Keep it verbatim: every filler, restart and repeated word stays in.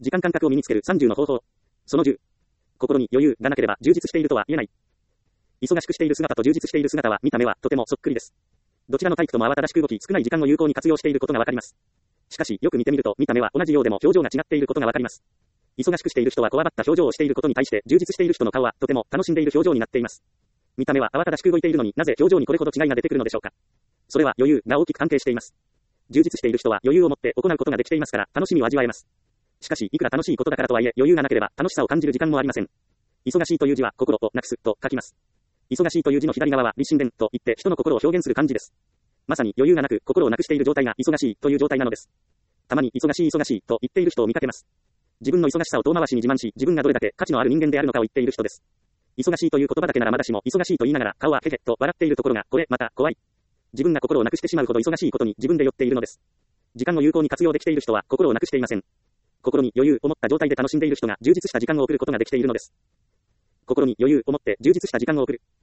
時間感覚を身につけるさんじゅうの方法。そのじゅう。心に余裕がなければ充実しているとは言えない。忙しくしている姿と充実している姿は見た目はとてもそっくりです。どちらのタイプとも慌ただしく動き少ない時間を有効に活用していることがわかります。しかし、よく見てみると見た目は同じようでも表情が違っていることがわかります。忙しくしている人はこわばった表情をしていることに対して充実している人の顔はとても楽しんでいる表情になっています。見た目は慌ただしく動いているのになぜ表情にこれほど違いが出てくるのでしょうか。それは余裕が大きく関係しています。充実している人は余裕を持って行うことができていますから楽しみを味わえます。しかし、いくら楽しいことだからとはいえ余裕がなければ楽しさを感じる時間もありません。忙しいという字は心をなくすと書きます。忙しいという字の左側は立身伝といって人の心を表現する漢字です。まさに余裕がなく心をなくしている状態が忙しいという状態なのです。たまに忙しい忙しいと言っている人を見かけます。自分の忙しさを遠回しに自慢し、自分がどれだけ価値のある人間であるのかを言っている人です。忙しいという言葉だけならまだしも忙しいと言いながら顔はへへと笑っているところがこれまた怖い。自分が心をなくしてしまうほど忙しいことに自分で酔っているのです。時間を有効に活用できている人は心をなくしていません。心に余裕を持った状態で楽しんでいる人が充実した時間を送ることができているのです。心に余裕を持って充実した時間を送る。